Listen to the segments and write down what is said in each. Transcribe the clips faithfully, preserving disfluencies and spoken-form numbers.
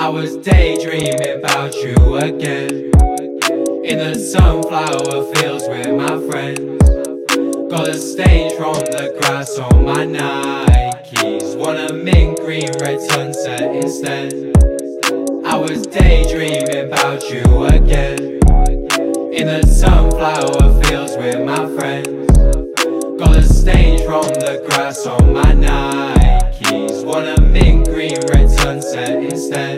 I was daydreaming about you again, in the sunflower fields with my friends. Got a stain from the grass on my Nikes. Want a mint green red sunset instead. I was daydreaming about you again, in the sunflower fields with my friends. Got a stain from the grass on my Nikes. Want a mint green red sunset instead.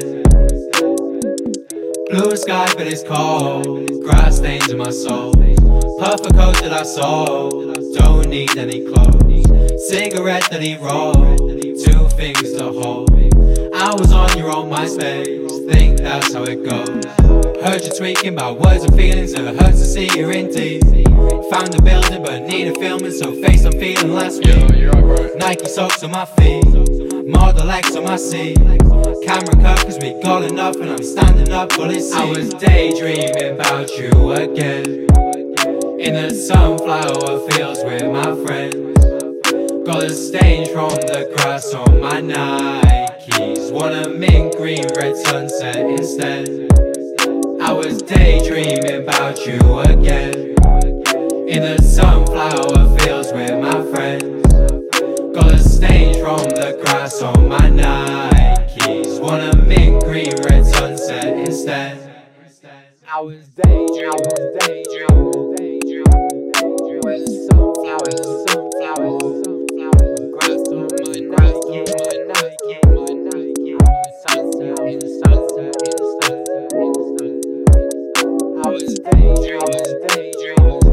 Blue sky but it's cold, grass stains in my soul. Puffer coat that I sold, don't need any clothes. Cigarette that he rolled, two fingers to hold. I was on your own MySpace, think that's how it goes. Heard you tweaking about words and feelings, it hurts to see you're in deep. Found a building but needed filming, so face I'm feeling last week. Yeah, you're right. Nike socks on my feet, Model X on my seat. Camera cut cause we got enough and I'm standing up for this scene. I was daydreaming about you again, in the sunflower fields with my friends. Got a stain from the grass on my Nikes. Want a mint green red sunset instead. I was daydreaming about you again, in the sunflower fields with my friends. Got a stain from the grass on my Nikes. Want a mint green red sunset instead. I was daydreaming, I was daydreaming, daydreaming with the sunflowers, sunflowers, sunflowers. Grass on my Nike, my Nike, my Nike. Sunset, in the sunset, in the sunset, in the sunset. I was daydreaming, I was daydreaming.